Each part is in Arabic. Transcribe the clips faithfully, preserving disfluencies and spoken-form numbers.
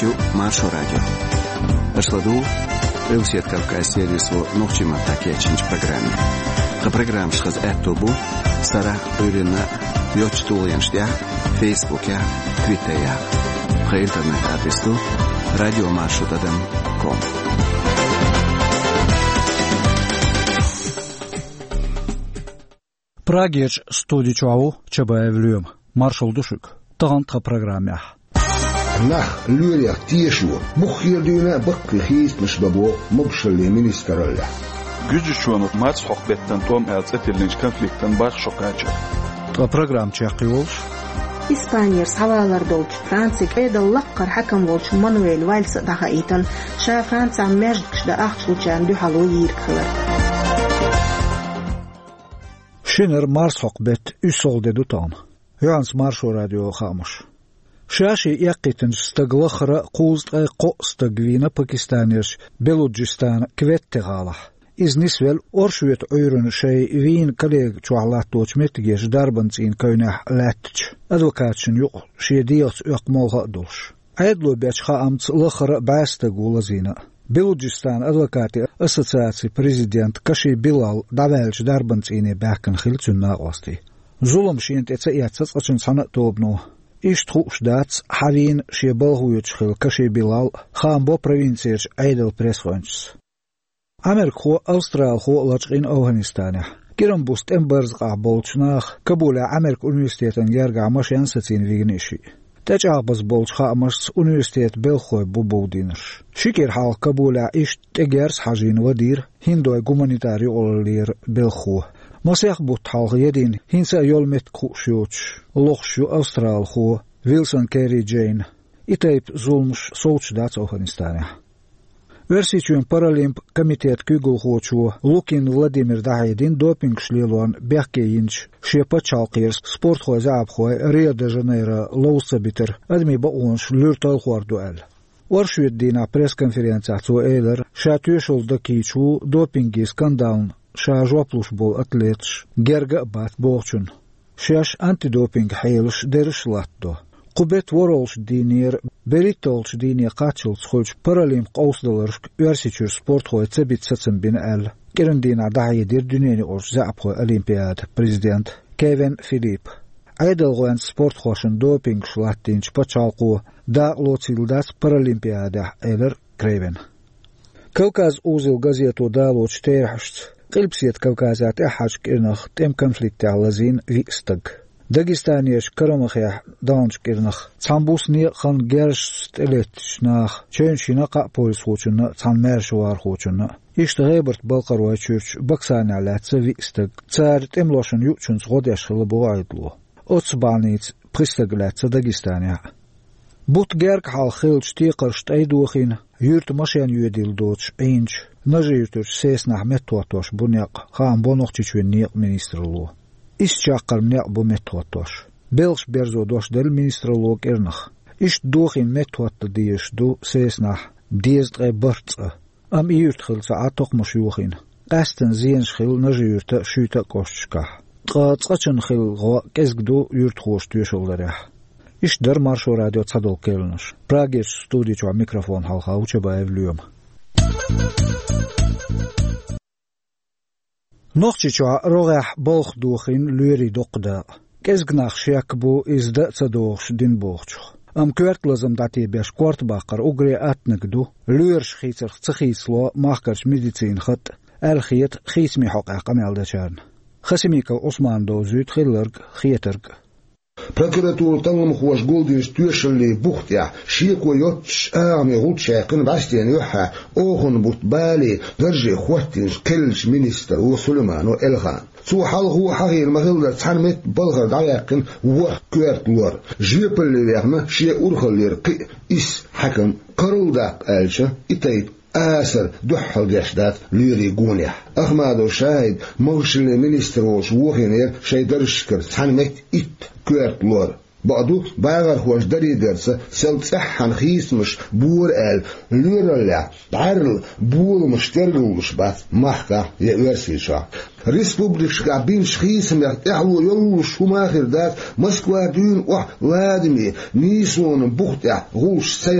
Слушаете Маршо радио. Ашладу Эусет Кавказ сервису Нохчима Такечинч программе. Ха программ шхаз эттобу Сара Урина Йочтулянштя Фейсбуке Твиттере. Ха интернет адресу радио маршо точка ком. Прагеч студичуау чабаевлюем. Маршал Душик. Тагантха программе. Нах люрях тиешу. Бухирдюна бакхист мшбабо мобшалли министралля. Gücüşünü maç sohbetten tom elçetilmiş konflikten baş şokacı. Та программ чакиолш. إسبانيا سواlar dolç Fransa edal laqqar hakam bolç Manuel Valls daha itan şa Fransa merjkşda axçluçan duhalu yirkhilar. Şiner Mars sohbet üsol dedutan. Yans Marşo radyo xamuş. Şaşi yaqitin staglakhra quzd ay qostagvina Pakistaners Beludjistan kvettegalah. İznisvel orşuyet öyrün şey vin kaleg çualat doçmetgeş darbansin köyne latç. Advokatçın yok şediyat yaqmolha dolş. Aydlo beçha amts lakhra basta gulazina. Beludjistan advokati assotsiatsiya prezident Kashi Bilal davelç darbansine bakın xilçunna qosti. Zulum şient etsa yatsas açın sana tobno. İştruşdats havin şebalhuyuç xil Kashi Bilal xambo provinsiyach aydal presxonç. Amerika Avustralya laçqin Afganistana. Kiran bust embarzqa bolçnaq Kabula Amerika Universitetin yarga maşyan satsin vignishi. Təcabız bolçqa amas Universitet belxoy bu budinir. Şikir hal Kabula iş tegers hajin vadir hindoy humanitari olir belxo. Masih but hal yedin hinsa yolmet kuşuç. Loxşu Avustralya Wilson Carey Jane. İtayp zulmuş soğuçdats Afganistana. Versiçün Paralimp komitet kügulxoçu Lukin Vladimir Dahidin doping şlelon bekeyinç şepa çalqir sport xozabxoy Rio de Janeiro lowsabiter admi baonş lürtal xorduel. Orşuddina press konferensiyası eyler şatüşoldaki çu dopingi skandalın şajopluş bol atletş gerga bat boğçun. Şaş antidoping hayılış derişlatdo. Qubet vorolş dinir beritolş dini qaçıl xoç paralim qawsdalar versiçür sport xoy tsabit satsın bin el kerindina dahidir dünyani orş zapxo olimpiyad prezident Kevin Philip aydal qoyan sport xoşun doping şlattinç paçalqu da loçildas paralimpiyada eler kreven Kavkaz uzil gazeto daloç terhşt qilpsiet Kavkazat ahaj kirnaq tem konflikti alazin vistag Dagestaniyeş Karamakh danç kirnaq Çambusni xan gerş teletşnaq çönşina qa polis xoçuna çanmerş var xoçuna İşte Hebert Balqarwa çürç baksana latsa vistag tsar temloşun yuçun xodeş xılı bu aydlu otsbanits pristaglatsa Dagestaniya But gerk hal xilç tiqarşt ayduxin yurt maşyan yedil doç inç najyurtur sesnah metotoş bunyaq xan bonoqçiçvenni ministrlu İş çaqarmne bu metotoş. Belş berzo doş del ministrolog ernaq. İş doxin metotda diyeş du sesnah deztre bartsa. Am yurt xilsa atoqmuş yuxin. Qastin ziyen xil najyurta şüta qoşçqa. Qaçqaçın xil qa kezgdu yurt xoş tüşollarah. İş der Marşo radyo tsadol kelniş. Prageç studiyo mikrofon halqa uçabayevlüyüm. Noqchichwa rogah bolx duxin lüri doqda. Kezgnaq şakbu izda tsadox din boxch. Am kvert lazım dati beş kvart baqar ugri atnigdu. Lür xitsir tsxislo mahkarch medicin xat. Alxiyat xismi hoqa qameldaçarn. Xasimika Osman dozüt xillerg xieterg. Prokuratur tanım xoş goldins tüşelli buxtya şiko yotş ami gulçaqın bastian yuha oğun butbali verje xottins kelç minister o Süleyman Elxan su halğu hagir mahılda tanmet balğar dayaqın wa kwertlor jepelli verme şe urxallir qi is hakim qarulda elçi itayt Asar duhal yaşdat lüri gunya. Ahmadu Şahid mavşili minister oş wuhiner şeydarışkır tanmet it kwertlor. Badu bağır hoş dari derse seltsahan xismiş bur el lüralla darl bulmuş tergulmuş bat mahka ya versişa. Respublika bin xism yahlu yolu şumahirdat Moskva dün o Vladimir Nison buxta guş sayaha.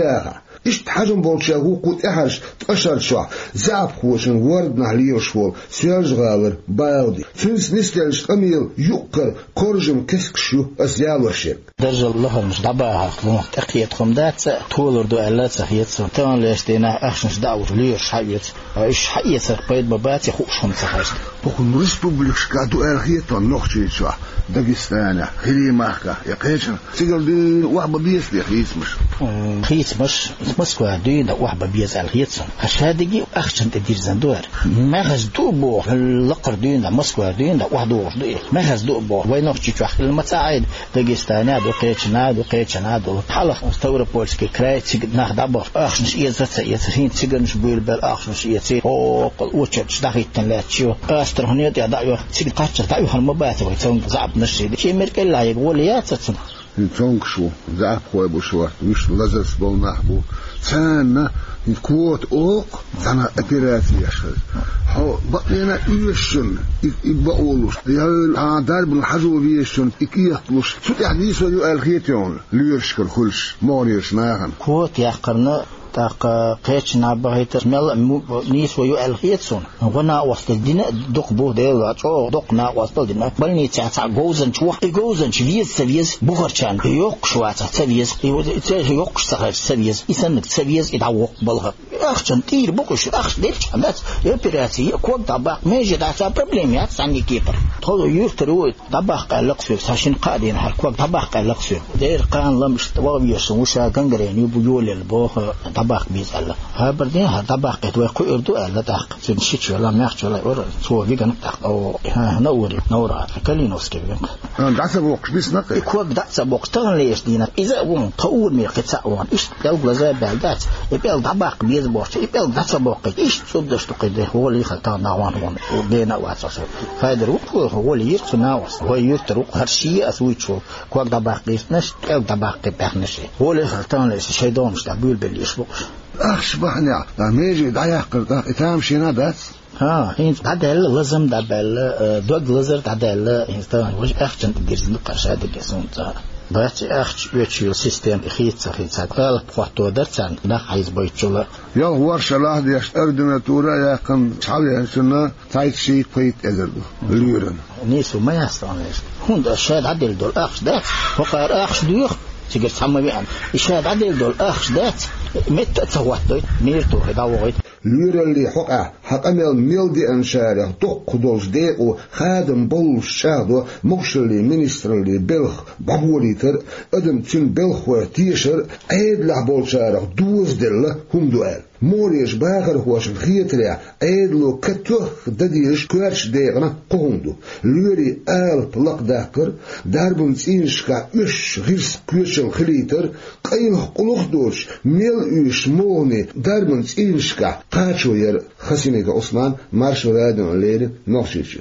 إيش حجم بولشة هو قد إحرش تقشر شو زعب خوشن ورد نهلير شوال سيرج غالر باودي فنس نستلش أميل يقر كورجم كسك شو أسيال وشيك درجة الله مش دباها خلوك تقيت خمدات تولر دو ألات سخيت تان ليشتينا أخشنش دعوة ليش حيت إيش حيت قيد بباتي خوشهم سخيت بكون ريسبوبليك شكادو أرخيتان نخشي شو داغستان خلي ماخا يقيشن تقول دي وحبة بيس دي خيس مش خيس مش مسكوا دي دا وحبة بيس على خيتهم هشادقي أخشن تدير زندور ما خزدو بو اللقر دين دا مسكوا دين دا وحدو وحدو ما خزدو بو وينوخ تشيشو أخي المتاعد داغستان دو قيتشنا دو قيتشنا دو حلق مستورة بولسكي كراي تيجد ناخد عبر أخشنش إيزات إيزاتين تيجنش بيل بل أخشنش إيزاتين أو قل وشتش داخيتن لا تشيو أسترهنيات يا دايو تيجد قاتش دايو هالمبات ويتون زعب نشيد شيء مركل لا يقول يا تسمع يتونك شو زعب خوي بشوات مش لازس بونحبو ثانا يكوت اوق ثانا ابيراتي يشهد هو بقينا يشن يبقولوش يا عادار بالحجو بيشن يكيطلوش شو تحديث ويو الخيتون ليرشكل خلش موريش ناغن كوت يا قرنا تاق قيتش نابهيت مل نيس ويو الخيتون غنا وسط الدين دق بو ديلا او دقنا وسط الدين بلني تاع غوزن شو غوزن فيز سفيز بوغرشان يوق شواتا سفيز يوق صغير سفيز يسنك سفيز يدعوق بالها اخشن تير بوكش اخش ديرش حمات يبراتي كوك طبق ماجي داتا بروبليمات ساني كيبر تقولوا يفتروا طبق لقسو ساشين قادين هالكوك طبق لقسو دير قان لمش طوابيش وشا غنغرين يبيول البوخ طبق بيزال ها بردين ها طبق توقع اردو الا داق سنشيتش ولا ماخش ولا اور سو فيغن داق او ها نور نورا كلينوسكي ان دعسبوق بيس نقي كوك دعسبوق تان ليش دينا اذا وون طول مي قطعون ايش دولة زي بالدات يبل طبق بيز بوش يبل دعسبوق ايش صدش تقيده هو اللي خلطان ناوان هون وبينا واساس فايدرو هو اللي يرتناوس هو يرترو هرشي اسويتشو كوك طبق بيسنش كوك طبق بيحنش هو اللي خلطان ليش شيدون مش تبول باللي يشبوش أخش بحني داميجي دايح قرطة إتام شينا بس ها هين عدل لازم دبل دوغ لازر عدل إنسان وش أخشن تدرسين قرشة دقيسون تا بس أخش ويتشيل سيستم خيط سخيط سقال قطو درسان نخيز بيتشولا يا ورش الله ديش أردنا تورا يا كم شعبي هنسنا تايت شيء قيت أزردو ليرن نيسو ما يستانيش هون الشاد عدل دول أخش ده وقار أخش ديوخ تقدر تسمى بيان الشاد عدل دول أخش ده مت تصوت ميرتو هداوغيت لير اللي حقه حقمل ميلدي انشاره دق دوز ديقو خادم بول شادو مخشلي مينسترلي بلخ بابوليتر ادم تين بلخ وتيشر عيد لعبول شاره دوز دله هم دوال موريش باخر هوش الخيتريا عيد لو كتوخ دديش كوارش ديغنا قهندو ليري آل بلق داكر داربن تينشكا اش غيرس كوشل خليتر قيمه قلوخ دوش ميل اش موني داربن تينشكا قاچو ير خسينيك عثمان مارش رادن لير نوشيش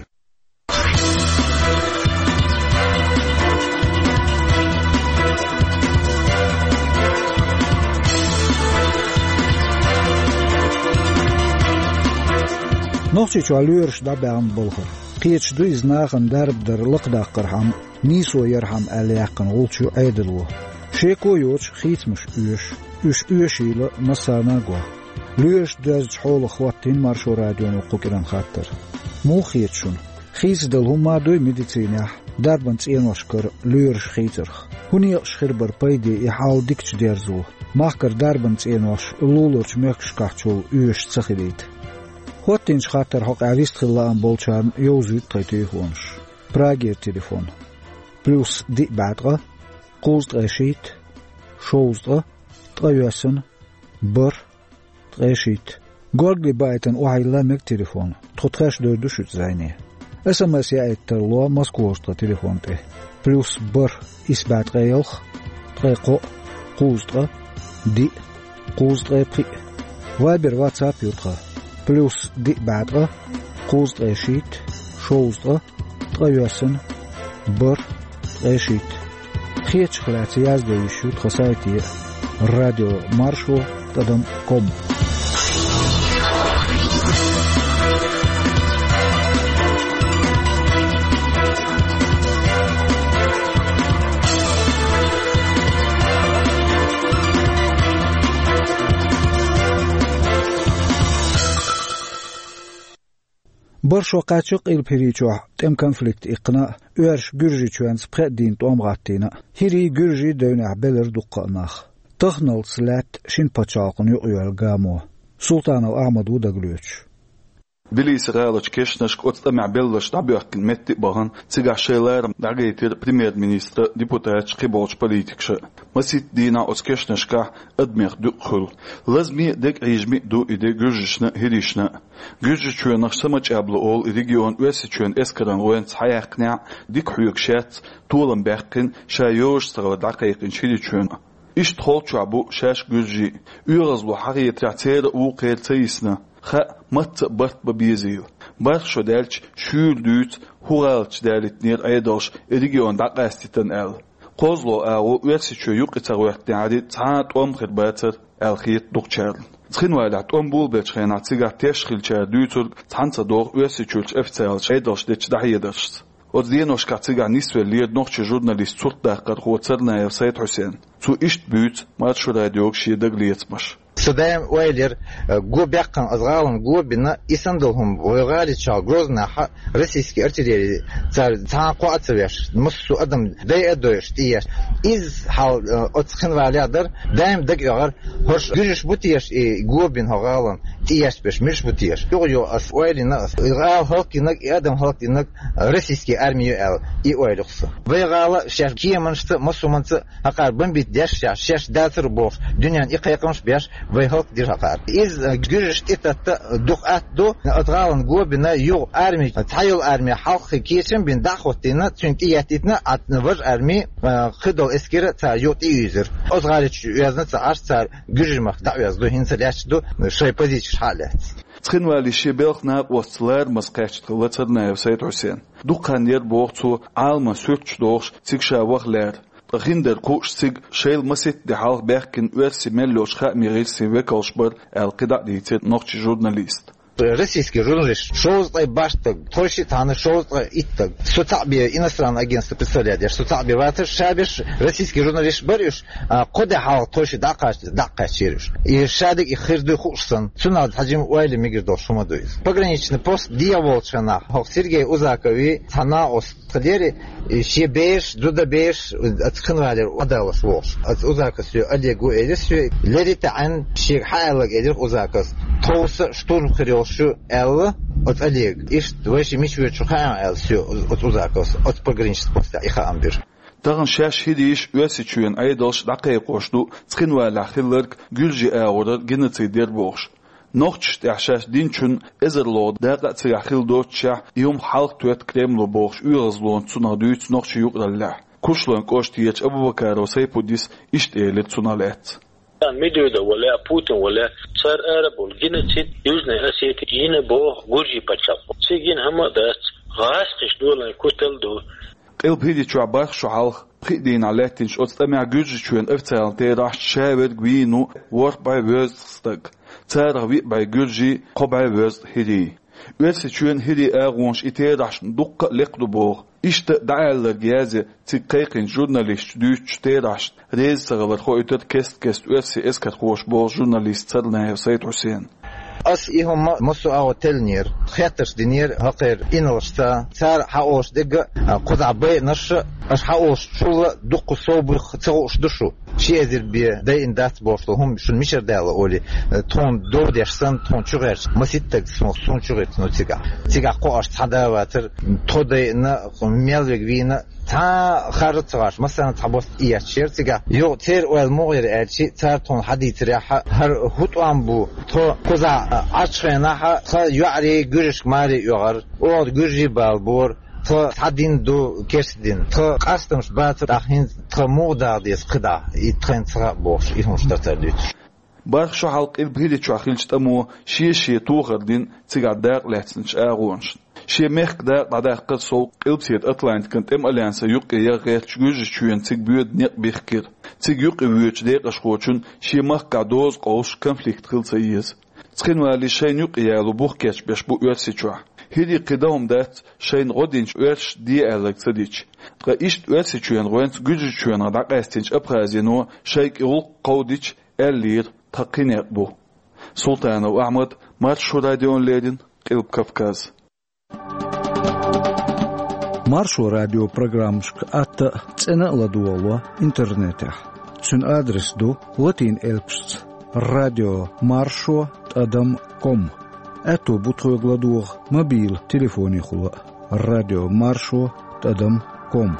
نوشيش عليرش دبان بلخر قيتش دو إزناغن درب در لقدا قرحم نيسو يرحم ألياقن غلشو عيدلو شيكو يوش خيت مش ايش ايش ايشيلا مسانا قوة ليش داز حول خواتين مارشو راديون وقوكران خاطر مو خيتشون خيز دلهم ما دوي ميديسينيح دربن تسينوشكر ليرش خيترخ هوني شخربر بايدي يحاول ديكش ديرزو ماكر دربن تسينوش لولوش ميكش كاحتشو ايش تسخيديت خواتين خاطر حق عريست خلان بولشان يوزيد تليفونش براغير تليفون بلوس دي بعدغا قوزد غشيت شوزدغا تغيوسن بر غشيت غورغلي بايتن وحي لامك تليفون تخطخش دردوش زيني اس ام اس يا اترلو مسكوشتا تليفون تي بلوس بر اسبات غيلخ تغيقو قوزدغا دي قوزدغا بي وابر واتساب يوتغا بلوس دي بعدغا قوزد غشيت شوزدغا تغيوسن بر غشيت خيتش خلاتي يازدو يشوت خسايتي راديو مارشو تدم كوم برشو قاتشق البريتشو تم كونفليكت إقناع أرش جرجي تشوانس بقدين توم غاتينا هيري جرجي دونع بلر دقناخ تخنل سلات شين باتشاقن يقيل قامو سلطان أحمد ودقلوش بليس غالش كشنش قطمع بلش دبيق مت باهن سيغا شيلر دغيتر بريمير مينستر ديبوتات قبولش بوليتيكش مسيت دينا اوس كشنش كا ادمير دخل لازمي دك ريجمي دو ايدي گرجشنا هريشنا گرجچو نخسمچ ابل اول ريجيون وسچون اسكران وينس حيقنع ديك حيوكشات طولن بقين شايوش سر دقيقين شيلچون إيش تخول شعبو شاش گرجي يغزلو حقيقة تعتير وقيل تيسنا خا مت برت ببيزيل برخ شو دالش شول دوت هوغالش دالت نير ايدالش ريجيون دقاستيتن ال قوزلو او ويرسيچو يوقيتر وقتن عادي تاعت ام خرباتر الخيط دوقشارل تخين والعت ام بول بيتشخينا تيغا تيشخيل شار دوتر تانسا دور ويرسيچولش افتسالش ايدالش ديتش دحيدرش Oddienoš kā cigā nisvēl lied nohči žurnālists surtdākar hocernā jau Said Hussein. Tu išt būts, mātšu rādioq šie daglietsmaš. Судаем Уайлер губяккан азгалын губина исандылхым ойгали чал грознаха российский артиллерии цар цаақу атсвяш муссу адам дай адош тияш из хал отсхын валядыр даим даг ягар хош гүриш бутияш и губин хагалын тияш беш миш бутияш йо ас Уайлина игал халкинак и адам халкинак российский армию ал и Уайлыксы вайгала шаш киеманшты мусуманцы акар бомбит дяш шаш датыр бош дөньян икайкымш бяш ويهوك دير هقار إذ جرشت إتت دقات دو أتغالن جو بنا يو أرمي تحيل أرمي حلق كيشن بين داخوتنا تنتياتنا أتنفر أرمي خدو إسكير تا يوت يوزر أتغالش يازن تعرف تا جرمخ دعوة دو هنسلاش دو شيء بزيش حالات تخن والي شبيلخنا وصلار مسقاشت غلطرنا سيد حسين دقان ير بوقتو عالما سوتش دوش تيكشا وغلار غيندر كوش سيج شيل مسيت دي حال بيحكن ويرسي ملوش خا ميغيل سي ويكالشبر القدع ديتيت نوخشي جورناليست российский журналист шоузлай баштаг тоши таны шоузлай иттаг сутабе иностранное агентство представляет сутабе ватер шабиш российский журналист бариш коде хал тоши дакаш дакашириш и шадик и хирды хушсан цунад хажим уайли мигирдо шумадуис пограничный пост диаволчана хок Сергей Узакови тана осталери шебеш дудабеш атхнвалер адалаш вош от Узаковсю Олегу Элисю лерите ан шик хайлаг эдир Узаков توس شتون خريوشو ال от Олег иш двойши мичве чухаан ел сю от Узакос от пограничный пост иха амбир Тагын шаш хидиш үсичүен айдалш дакыйкошту цхинвала хиллерк гүлжи аурар геноцидер бош Нохч тяшаш динчун эзерлод дага цяхил доча юм халк төт кремло бош үязлон цуна дүйц нохч югралла кушлон коштиеч Абубакар Сайпудис ишт эле цуналет ميدودا ولا بوتين ولا صار أرب والجنسيت يوزنا أسيت ينا بوه غورجي بتشاف سيجين هما داس غاستش دولا كتل دو قل بيدي شو عباخ شو حالخ بخيدين على تنش أستمع جوجي شوين افتال تيراح شاور جوينو ورق باي ويز ستك تارا ويق باي جوجي قبعي ويز هدي ويرسي شوين هدي اغونش اتيراح دقة لقدو بوغ İşte dağlar gezi tıkkayın jurnalist düç teraş rez sağlar xoytur kest kest ösi eskat xoş bol jurnalist sarnaya Said Hussein As ihom musu aw telnir khaters dinir haqir inolsta sar haosh dig qudabay nash ash haosh shul duq sobu tsosh dushu شيء بيه ده إن دات بوصله هم شو المشر ده أولي تون دو ديشسن تون شغير مسيتك سمو سون شغير تنو تيجا تيجا قاش تدا واتر تودي نا ميل وجبينا تا خارج تغاش مثلا تحبوس إيشير تيجا يو تير والمغير أشي تار تون حديث ريحة هر هوت أمبو تو كذا عشرينها تا يعري جرش ماري يعر أو جرجي بالبور تا حدين دو كيسدين تا قاستمش بات داخين تا مودا ديس قدا يتخين ترا بوش يهمش ترتليت باخ شو حلق البهيدي شو أخيلش تمو شي شي توغر دين تيجا داق لحتنش آغونش شي ميخ داق داق قد سوق قلبسيت أطلانت كنت ام أليانسا يوقي يغير شجوج شوين تيج بيود نيق بيخكير تيج يوقي بيوش داق أشخوشن شي مخ قادوز قوش كونفليكت خلص ييز تخين والي شين يوقي يالو بوخ كيش بيش بو يرسي شوح هيدي قدام دات شين غودينش ورش دي ألك صديش تقا إشت ورسي شوين غوانت جوجي شوين غداق استنش أبغازينو شايك إغل قوديش اللير تقين يقبو سلطان وأحمد مارشو راديون ليدين قلب كفكاز Маршо радио программшк атта цена ладуалва интернете. Цун адрес ду латин элпшц радио маршо адам ком. Это бутхой гладух мобил телефони хула радио маршо адам ком.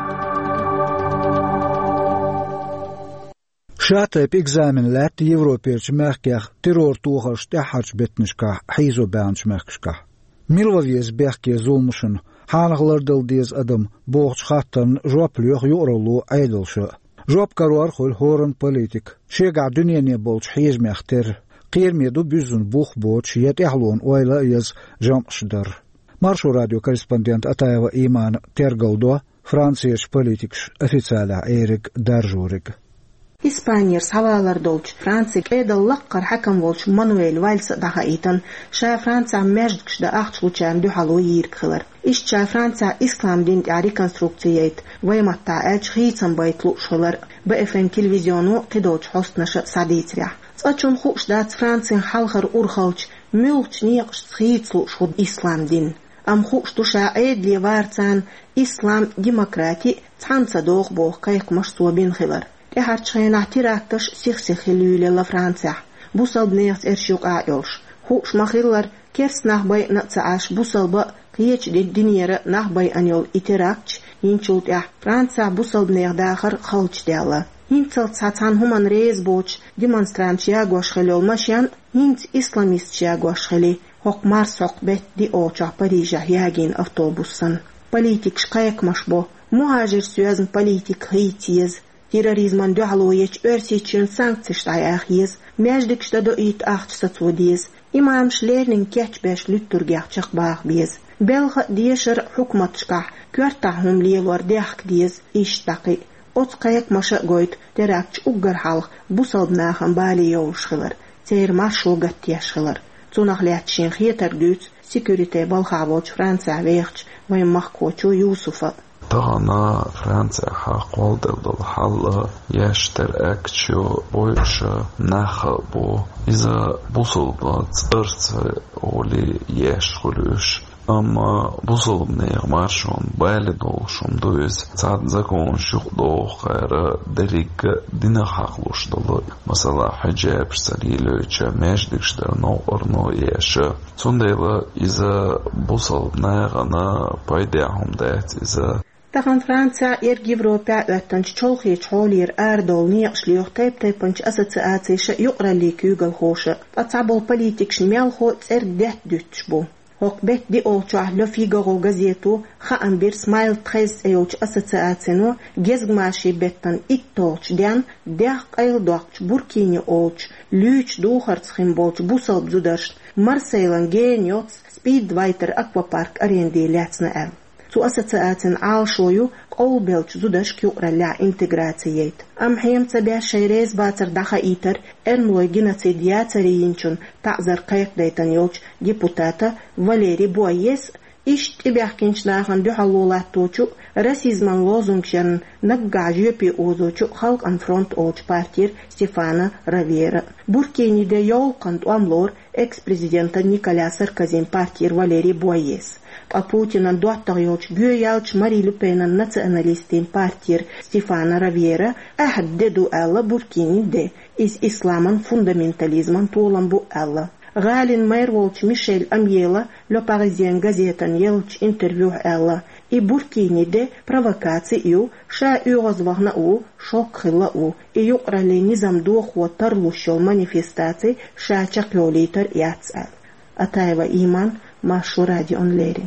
شاتب экзамен лат Европеч меркех террор тухаш тахач бетнишка хизо баанч меркшка. Милвавиес берке зулмушен ханглардыл дез адам боғч хаттан жоплюх юролу айдылшы. Жоп каруар хол хорын политик. Шега дүниене болч хизмехтер. Qiyermedu büzün buh boç yet ehlon oyla yaz jamşdır. Marşo radyo korrespondent Atayeva İman Tergaldo Fransiyas politikş ofitsiala Erik Darjurik. İspanyers havalar dolç Fransik edal laqqar hakam volç Manuel Valls daha itan şa Fransa mejdkşda axçluçan duhalu yirkhilar. İşça Fransa İslam din rekonstruksiyet vaymatta elç xitsan baytlu şolar B F M televizyonu qidolç hostnaşı saditrya. Açın xoşdat Fransın halxar urxalç mülç niqş xitlu şud İslam din. Am xoştuşa edli varsan İslam demokrati tsansa doğ boğ qayqmaş sobin xilar. Eharçayın ahtiraktaş sixsixilüyle la Fransa. Bu salbneyat erşiq ayolş. Xoş maxillar kers nahbay natsaaş bu salba qiyeç diniyere nahbay anyol iterakç yinçult ya Fransa bu salbneyat daxar xalç dela. Hintsalt satan human rez boç demonstrantçıya goşxeli olmaşyan hint islamistçıya goşxeli hokmar soqbet di oça Parija yagin avtobusan. Politik şqayakmaş bo. Muhajir sözün politik hıytiyiz. Terrorizman duhaloyeç örseçün sanksiyştayaq yiz. Mejlikşta do it axçısa tsodiyiz. İmamşlerinin keçbeş lüttürgahçıq bağ biz. Belğ diyeşir hukmatçqa körtahum liyelor dehk diyiz iştaqi. Ots qayak maşa goyt terakç uggar halq bu salbnaxan bali yolşqılar. Seyir marşo gattiyaşqılar. Tsunaqliatçin xietar güç sekurite balxavoç Fransa veğç vay mahkoçu Yusufa. Tağana Fransa haqoldal halla yaşter akço boyşa naxa bu iza busulbat ırtsa oli yaşquluş. Ama bu solumnaya marşon bayli doluşum duyuz. Sad zakon şuq doğara derika dina haqluşdalı. Mesela hijab sariyelöçe mejdikşder no orno yaşa. Sondayla iza bu solumnaya gana paydahum dayat iza. Tahan Fransa er Evropa öttanç çolxi çolir erdol niqşliyoq tayp taypanç asosiatsiyşa yuqrali kügal hoşa. Atsabol politik şmelxo tser dehd dütş bu. Hokbet di olçah Le Figaro gazetu xaan bir Smile trez eyoç asosiatsiyonu gezgmaşi bettan ittolç den deh qayldokç Burkini olç lüç duhartsxim bolç busal bzudarsht Marseylan genyots Speedwiter Aquapark arendi lätsna ev. Zu asosiatsiyan alşoyu qolbelç zudash kyuqralla integrasiyet. Am hemtsa bä şeyrez batsar daha iter ermloy genocidiyatsariyinçun ta'zar qayqdaytan yolç deputata Valeri Boyes iş tibahkinçnahan duhallolattoçu rasizman lozungşan naggajöpi ozoçu Halk an Front olç partir Stefana Ravera. Burkini'de yolqant amlor ex-prezidenta Nicolas Sarkozy partir Valeri Boyes. A Putinan dottaq yolç güyalç Marie Le Pen'an nacionalistin partir Stefana Ravera ahdedu alla Burkini'de is islaman fundamentalizman tolan bu alla. Galin mayor volç Michel Amiela Le Parisien gazetan yelç interview alla. I Burkini'de provokasiyu şa ügozvahna u şok xilla u. I yuqrali nizam doxu tarluşol manifestasi şa çaqyolitar yatsal. Atayeva İman Marşo radyo onleri.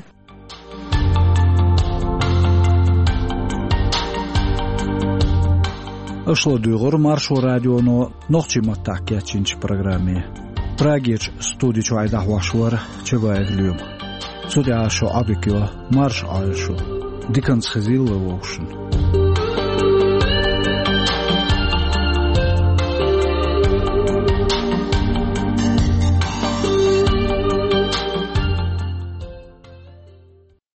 Aşla duyğur Marşo radyono noqçimattaq keçinç programı. Prageç studiço aydah vaşvar çevaydlıyım. Sudi aşo abikyo marş ayşo. Dikans xizilla voşun.